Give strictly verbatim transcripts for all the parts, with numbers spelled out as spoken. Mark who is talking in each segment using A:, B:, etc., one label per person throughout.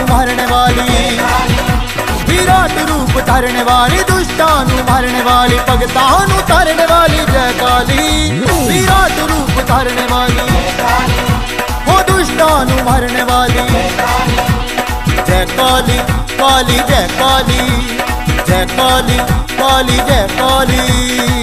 A: मारने वाली, विराट रूप धारने वाली, दुष्टानु मारने वाली, भगतानु तारने वाली जय काली। विराट रूप धारने वाली, हो दुष्टानु मारने वाली जय काली, काली जय काली, जय काली, काली जय काली।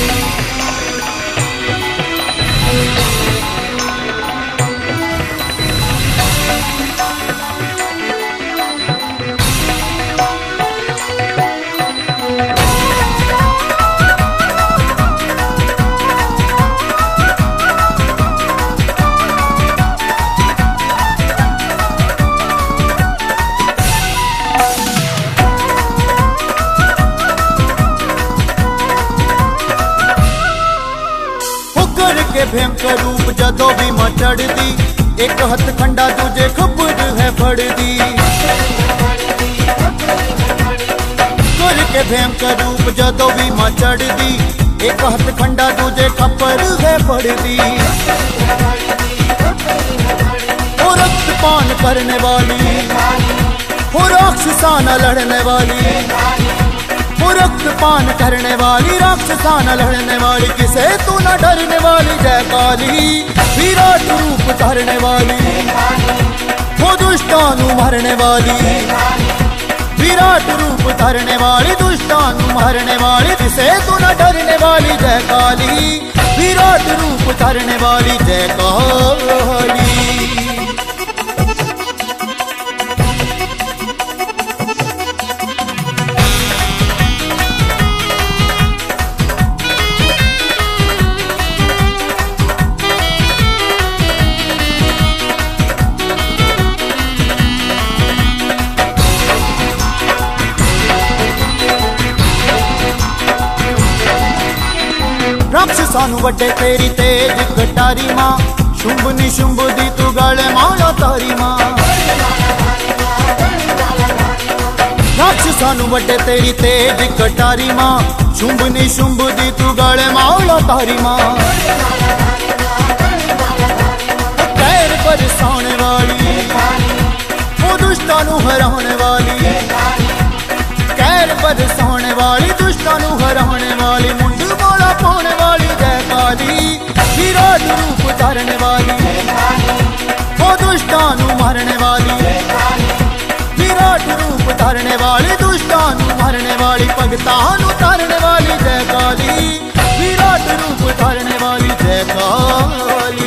A: भयंकर रूप जदों भी मां चढ़दी, एक हथ खंडा दूजे खबर है फड़दी। करके भयंकर रूप जदों भी मां चढ़दी, एक हथ खंडा दूजे खबर है फड़दी। वो रक्तपान करने वाली, वो राक्षसा न लड़ने वाली, वो रक्तपान करने वाली, राक्षसा न लड़ने वाली, किसे तू न डरने वाली जय काली। विराट रूप धारने वाली, वो दुष्टानु मारने वाली, विराट रूप धारने वाली, दुष्टानु मारने वाली, किसे तू न डरने वाली जय काली। विराट रूप धारने वाली जय काली। राक्षसानु वड्डे तेरी तेज कटारी मां, शुंभ निशुंभ दी तू गले माला तारी मां। राक्षसानु वड्डे तेरी तेज कटारी मां, शुंभ निशुंभ दी तू गले माला तारी मां। कैर बरसाने वाली, वो दुष्टानु हराने वाली, कैर बरसाने वाली, दुष्टानु हराने वाली, मुंड मोला पाने वाली जय काली। विराट रूप धारने वाली, वो दुष्टानु मारने वाली, विराट रूप धारने वाली, दुष्टानु मारने वाली, भगतानु तारने वाली जय काली। विराट रूप धारने वाली जय काली।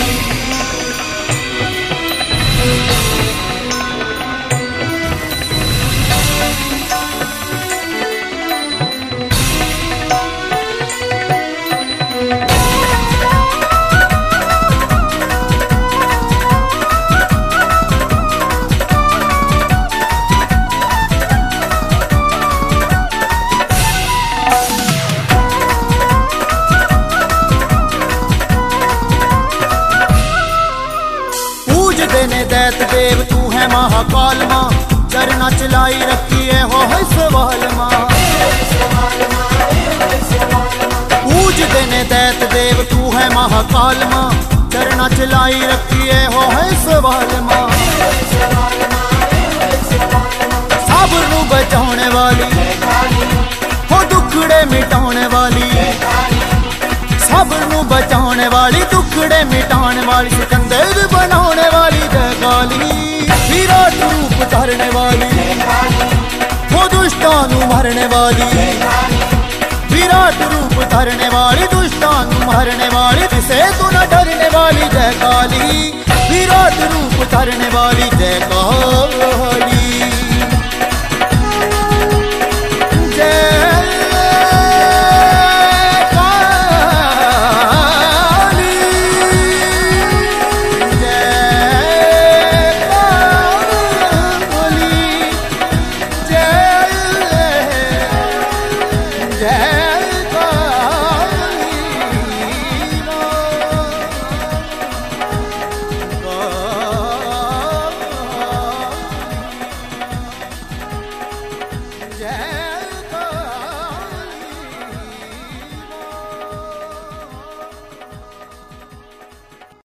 A: दैत देव तू है महाकाल मां, चरना चलाई रखी है हो है सवाल मां। पूज देने दैत देव तू है महाकाल मां, चरना चलाई रखी है हो है सवाल मां। साबर नू बचाने वाली, हो दुखड़े मिटाने वाली, साबर नू बचाने वाली, दुखड़े मिटाने वाली, सिकंदर बनाने वाली जय काली। विराट रूप धारने वाली, वो दुष्टानु मारने वाली, विराट रूप धारने वाली, दुष्टानु मारने वाली, किसे तू न डरने वाली जय काली। विराट रूप धारने वाली जय काली।